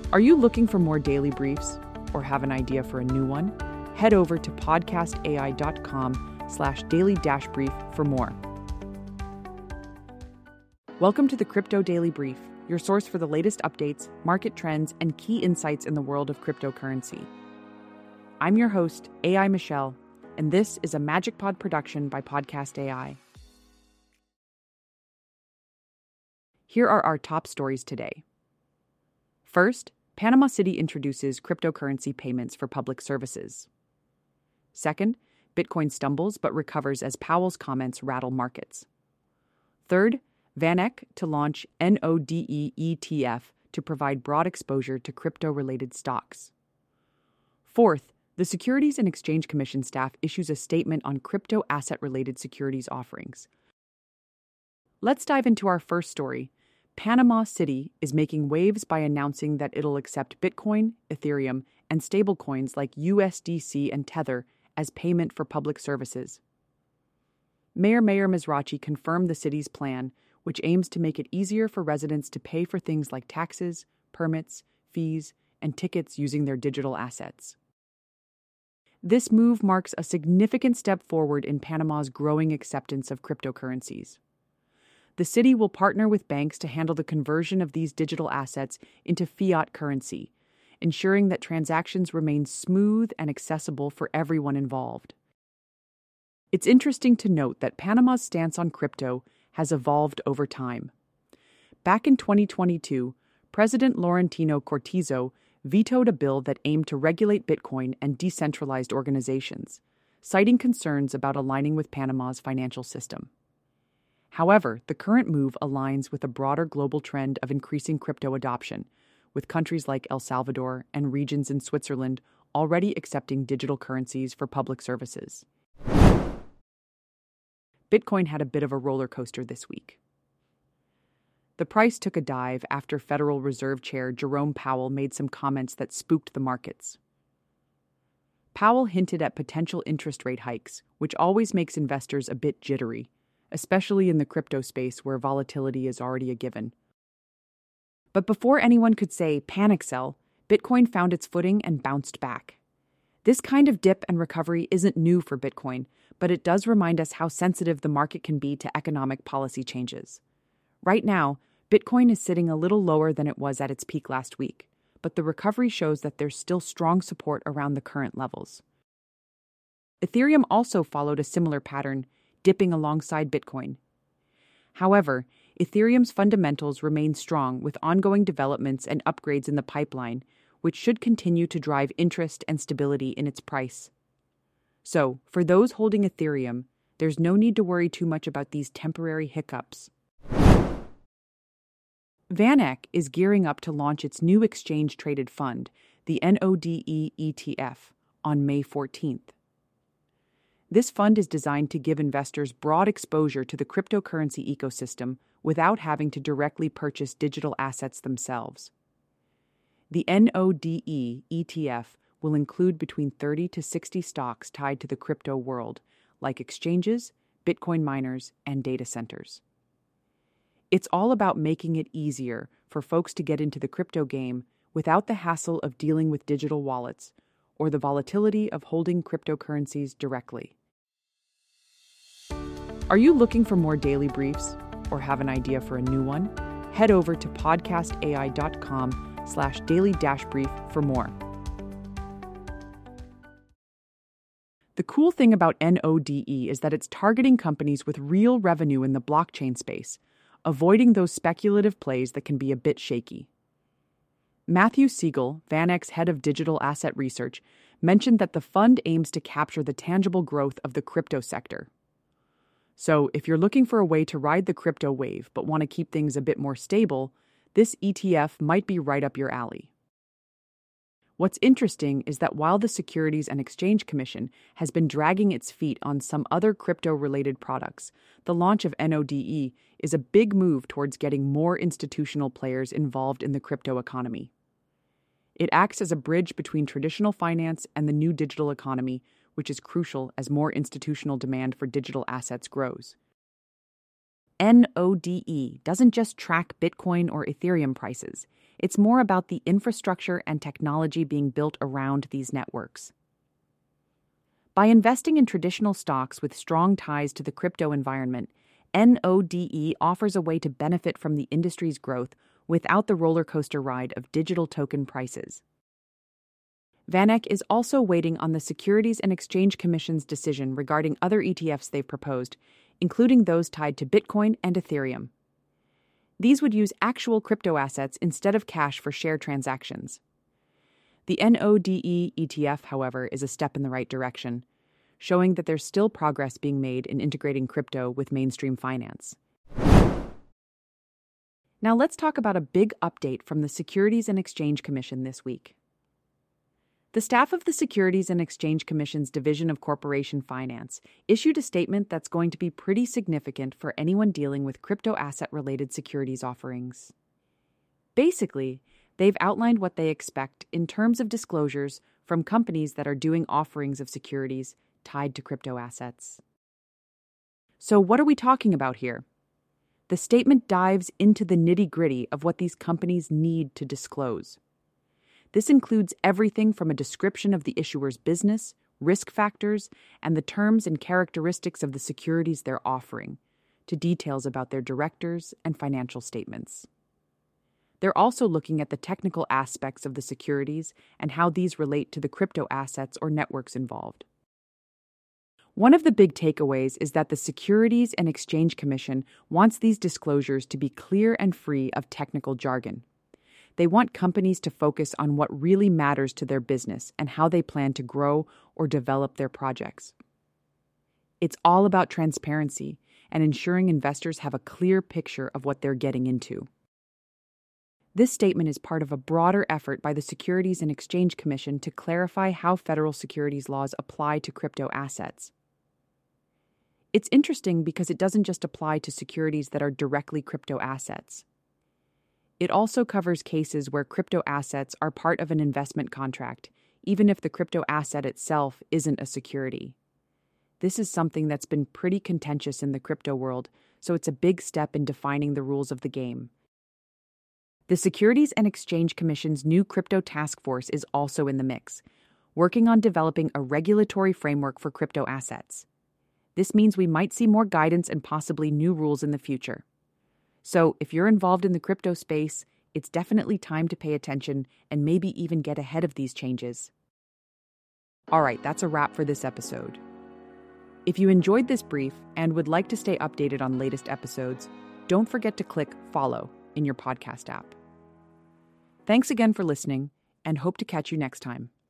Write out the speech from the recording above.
Are you looking for more daily briefs or have an idea for a new one? Head over to podcastai.com/daily-brief for more. Welcome to the Crypto Daily Brief, your source for the latest updates, market trends, and key insights in the world of cryptocurrency. I'm your host, AI Michelle, and this is a Magic Pod production by Podcast AI. Here are our top stories today. First, Panama City introduces cryptocurrency payments for public services. Second, Bitcoin stumbles but recovers as Powell's comments rattle markets. Third, VanEck to launch NODE ETF to provide broad exposure to crypto-related stocks. Fourth, the Securities and Exchange Commission staff issues a statement on crypto asset-related securities offerings. Let's dive into our first story. Panama City is making waves by announcing that it'll accept Bitcoin, Ethereum, and stablecoins like USDC and Tether as payment for public services. Mayor Mizrachi confirmed the city's plan, which aims to make it easier for residents to pay for things like taxes, permits, fees, and tickets using their digital assets. This move marks a significant step forward in Panama's growing acceptance of cryptocurrencies. The city will partner with banks to handle the conversion of these digital assets into fiat currency, ensuring that transactions remain smooth and accessible for everyone involved. It's interesting to note that Panama's stance on crypto has evolved over time. Back in 2022, President Laurentino Cortizo vetoed a bill that aimed to regulate Bitcoin and decentralized organizations, citing concerns about aligning with Panama's financial system. However, the current move aligns with a broader global trend of increasing crypto adoption, with countries like El Salvador and regions in Switzerland already accepting digital currencies for public services. Bitcoin had a bit of a roller coaster this week. The price took a dive after Federal Reserve Chair Jerome Powell made some comments that spooked the markets. Powell hinted at potential interest rate hikes, which always makes investors a bit jittery, especially in the crypto space where volatility is already a given. But before anyone could say panic sell, Bitcoin found its footing and bounced back. This kind of dip and recovery isn't new for Bitcoin, but it does remind us how sensitive the market can be to economic policy changes. Right now, Bitcoin is sitting a little lower than it was at its peak last week, but the recovery shows that there's still strong support around the current levels. Ethereum also followed a similar pattern, dipping alongside Bitcoin. However, Ethereum's fundamentals remain strong with ongoing developments and upgrades in the pipeline, which should continue to drive interest and stability in its price. So, for those holding Ethereum, there's no need to worry too much about these temporary hiccups. VanEck is gearing up to launch its new exchange-traded fund, the NODE ETF, on May 14th. This fund is designed to give investors broad exposure to the cryptocurrency ecosystem without having to directly purchase digital assets themselves. The NODE ETF will include between 30 to 60 stocks tied to the crypto world, like exchanges, Bitcoin miners, and data centers. It's all about making it easier for folks to get into the crypto game without the hassle of dealing with digital wallets or the volatility of holding cryptocurrencies directly. Are you looking for more daily briefs or have an idea for a new one? Head over to podcastai.com/daily-brief for more. The cool thing about NODE is that it's targeting companies with real revenue in the blockchain space, avoiding those speculative plays that can be a bit shaky. Matthew Siegel, VanEck's head of digital asset research, mentioned that the fund aims to capture the tangible growth of the crypto sector. So, if you're looking for a way to ride the crypto wave but want to keep things a bit more stable, this ETF might be right up your alley. What's interesting is that while the Securities and Exchange Commission has been dragging its feet on some other crypto-related products, the launch of NODE is a big move towards getting more institutional players involved in the crypto economy. It acts as a bridge between traditional finance and the new digital economy, which is crucial as more institutional demand for digital assets grows. NODE doesn't just track Bitcoin or Ethereum prices. It's more about the infrastructure and technology being built around these networks. By investing in traditional stocks with strong ties to the crypto environment, NODE offers a way to benefit from the industry's growth without the roller coaster ride of digital token prices. VanEck is also waiting on the Securities and Exchange Commission's decision regarding other ETFs they've proposed, including those tied to Bitcoin and Ethereum. These would use actual crypto assets instead of cash for share transactions. The NODE ETF, however, is a step in the right direction, showing that there's still progress being made in integrating crypto with mainstream finance. Now let's talk about a big update from the Securities and Exchange Commission this week. The staff of the Securities and Exchange Commission's Division of Corporation Finance issued a statement that's going to be pretty significant for anyone dealing with crypto asset-related securities offerings. Basically, they've outlined what they expect in terms of disclosures from companies that are doing offerings of securities tied to crypto assets. So what are we talking about here? The statement dives into the nitty-gritty of what these companies need to disclose. This includes everything from a description of the issuer's business, risk factors, and the terms and characteristics of the securities they're offering, to details about their directors and financial statements. They're also looking at the technical aspects of the securities and how these relate to the crypto assets or networks involved. One of the big takeaways is that the Securities and Exchange Commission wants these disclosures to be clear and free of technical jargon. They want companies to focus on what really matters to their business and how they plan to grow or develop their projects. It's all about transparency and ensuring investors have a clear picture of what they're getting into. This statement is part of a broader effort by the Securities and Exchange Commission to clarify how federal securities laws apply to crypto assets. It's interesting because it doesn't just apply to securities that are directly crypto assets. It also covers cases where crypto assets are part of an investment contract, even if the crypto asset itself isn't a security. This is something that's been pretty contentious in the crypto world, so it's a big step in defining the rules of the game. The Securities and Exchange Commission's new crypto task force is also in the mix, working on developing a regulatory framework for crypto assets. This means we might see more guidance and possibly new rules in the future. So, if you're involved in the crypto space, it's definitely time to pay attention and maybe even get ahead of these changes. All right, that's a wrap for this episode. If you enjoyed this brief and would like to stay updated on latest episodes, don't forget to click follow in your podcast app. Thanks again for listening, and hope to catch you next time.